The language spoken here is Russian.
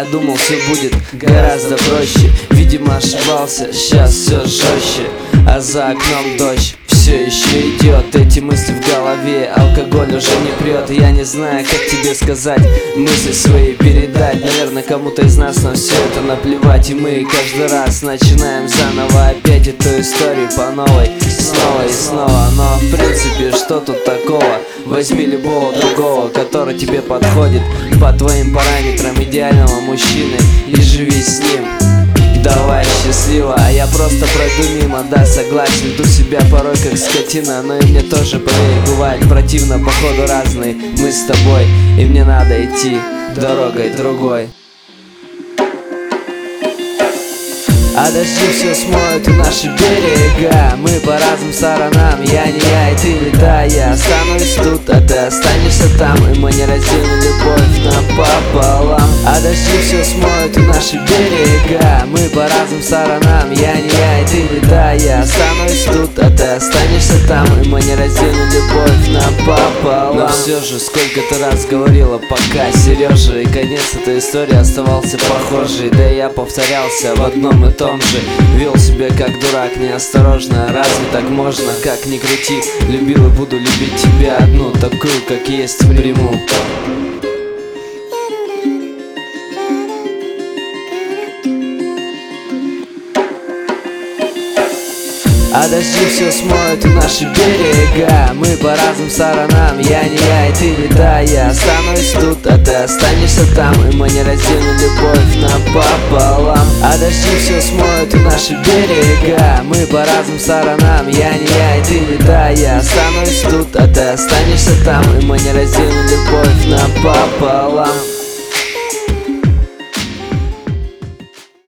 думал, все будет гораздо проще. Видимо, ошибался, сейчас все жестче. А за окном дождь все еще идет. Эти мысли в голове, алкоголь уже не прет. Я не знаю, как тебе сказать, мысли свои передать. Наверное, кому-то из нас на все это наплевать. И мы каждый раз начинаем заново опять эту историю по новой, снова и снова. Но в принципе, что тут такого? Возьми любого другого, который тебе подходит по твоим параметрам идеального мужчины, и живи с ним. Давай счастливо, а я просто пройду мимо. Да, согласен, веду себя порой как скотина, но и мне тоже, поверь, бывает противно. Походу разные мы с тобой, и мне надо идти дорогой другой. А дожди все смоют и наши берега. Мы по разным сторонам, я не я и ты не та. Я останусь тут, а ты останешься там, и мы не разделим любовь напополам. А дожди все смоют и наши берега. Мы по разным сторонам, я не я и ты не та. Я останусь тут, а ты останешься там, и мы не разделим любовь напополам. Но все же, сколько ты раз говорила пока, Сережа, и конец этой истории оставался похожий. Да и я повторялся в одном и том же. Вел себя как дурак, неосторожно. Разве так можно? Как ни крути, любил и буду любить тебя одну, такую, как есть, приму. А дожди все смоют и наши берега. Мы по разным сторонам, я не я и ты не та. Я останусь тут, а ты останешься там, и мы не разделим любовь напополам. А дожди все смоют и наши берега. Мы по разным сторонам, я не я и ты не та. Я останусь тут, а ты останешься там, и мы не разделим любовь напополам.